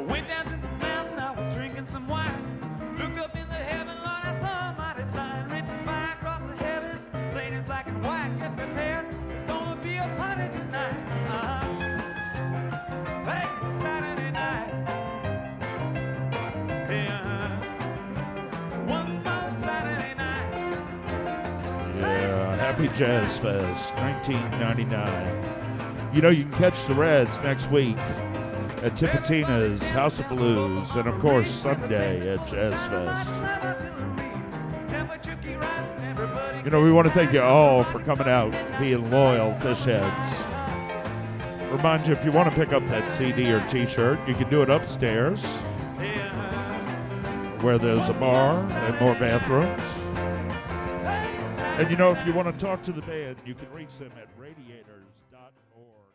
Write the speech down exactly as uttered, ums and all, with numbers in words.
Went down to the mountain, I was drinking some wine. Looked up in the heaven, Lord, I saw a mighty sign. Written fire across the heaven, plain as black and white. Get prepared, it's gonna be a party tonight. Uh-huh. Hey, Saturday night. Hey, uh-huh. One more Saturday night. Yeah, Happy Jazz Fest, nineteen ninety-nine. You know, you can catch the Reds next week at Tipitina's House of Blues, and of course Sunday at Jazz Fest. You know, we want to thank you all for coming out, being loyal fish heads. Remind you, if you want to pick up that C D or T-shirt, you can do it upstairs, where there's a bar and more bathrooms. And you know, if you want to talk to the band, you can reach them at radiators dot org.